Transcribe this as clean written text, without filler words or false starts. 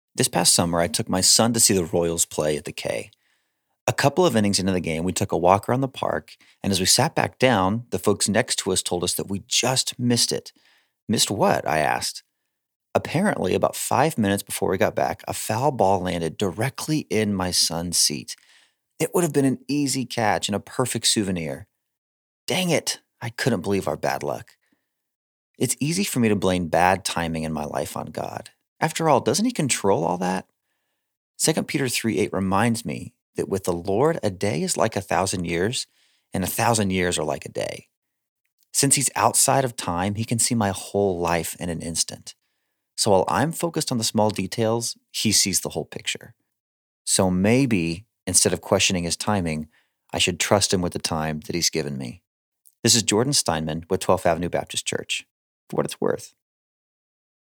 This past summer, I took my son to see the Royals play at the K. A couple of innings into the game, we took a walk around the park, and as we sat back down, the folks next to us told us that we just missed it. Missed what? I asked. Apparently, about 5 minutes before we got back, a foul ball landed directly in my son's seat. It would have been an easy catch and a perfect souvenir. Dang it! I couldn't believe our bad luck. It's easy for me to blame bad timing in my life on God. After all, doesn't He control all that? 2 Peter 3:8 reminds me that with the Lord, a day is like 1,000 years, and 1,000 years are like a day. Since He's outside of time, He can see my whole life in an instant. So while I'm focused on the small details, He sees the whole picture. So maybe, instead of questioning His timing, I should trust Him with the time that He's given me. This is Jordan Steinman with 12th Avenue Baptist Church. For what it's worth.